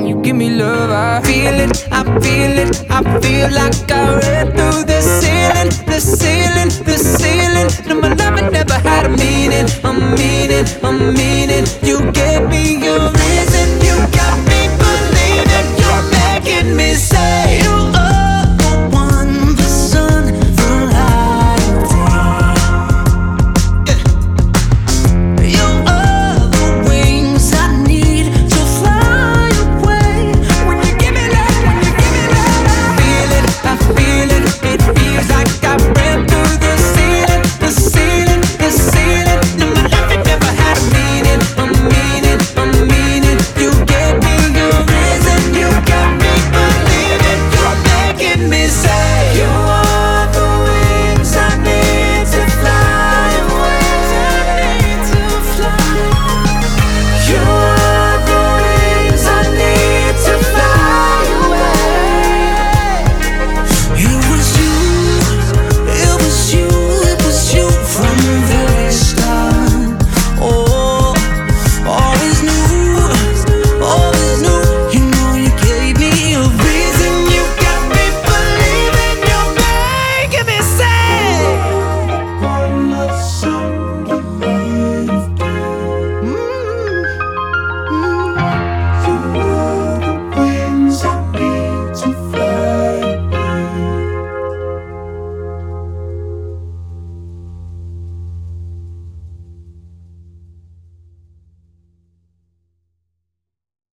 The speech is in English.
you give me love, I feel it, I feel it, I feel like I read through the ceiling, the ceiling, the ceiling. No, my love it never had a meaning, a meaning, a meaning. You gave me a reason.